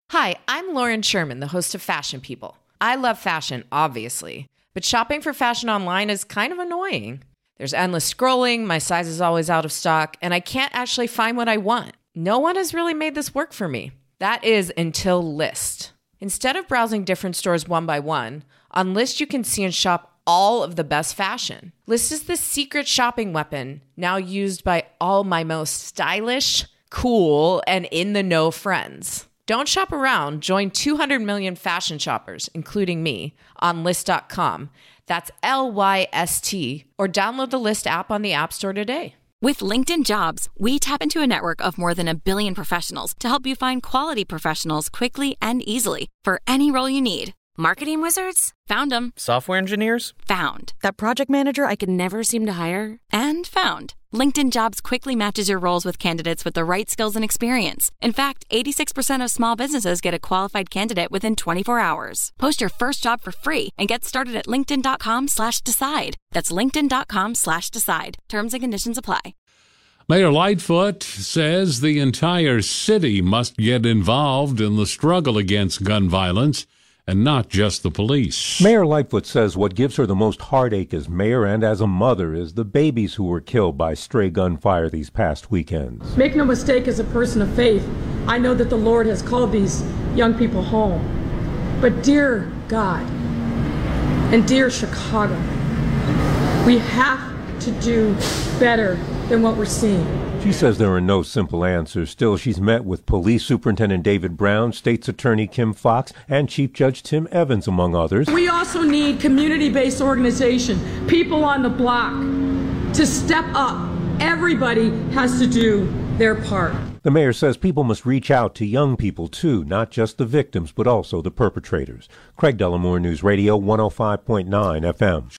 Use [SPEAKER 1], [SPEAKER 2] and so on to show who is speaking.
[SPEAKER 1] Hi, I'm Lauren Sherman, the host of Fashion People. I love fashion, obviously, but shopping for fashion online is kind of annoying. There's endless scrolling, my size is always out of stock, and I can't actually find what I want. No one has really made this work for me. That is until Lyst. Instead of browsing different stores one by one, on Lyst you can see and shop all of the best fashion. Lyst is the secret shopping weapon now used by all my most stylish, cool, and in-the-know friends. Don't shop around. Join 200 million fashion shoppers, including me, on Lyst.com. That's Lyst, or download the Lyst app on the App Store today.
[SPEAKER 2] With LinkedIn Jobs, we tap into a network of more than 1 billion professionals to help you find quality professionals quickly and easily for any role you need. Marketing wizards? Found them.
[SPEAKER 3] Software engineers?
[SPEAKER 2] Found. That project manager I could never seem to hire? And found. LinkedIn Jobs quickly matches your roles with candidates with the right skills and experience. In fact, 86% of small businesses get a qualified candidate within 24 hours. Post your first job for free and get started at linkedin.com/decide. That's linkedin.com/decide. Terms and conditions apply.
[SPEAKER 4] Mayor Lightfoot says the entire city must get involved in the struggle against gun violence, and not just the police.
[SPEAKER 5] Mayor Lightfoot says what gives her the most heartache as mayor and as a mother is the babies who were killed by stray gunfire these past weekends.
[SPEAKER 6] Make no mistake, as a person of faith, I know that the Lord has called these young people home. But dear God, and dear Chicago, we have to do better than what we're seeing.
[SPEAKER 5] She says there are no simple answers. Still, she's met with Police Superintendent David Brown, State's Attorney Kim Foxx, and Chief Judge Tim Evans, among others.
[SPEAKER 6] We also need community-based organization, people on the block, to step up. Everybody has to do their part.
[SPEAKER 5] The mayor says people must reach out to young people, too, not just the victims, but also the perpetrators. Craig Dellamore, News Radio 105.9 FM.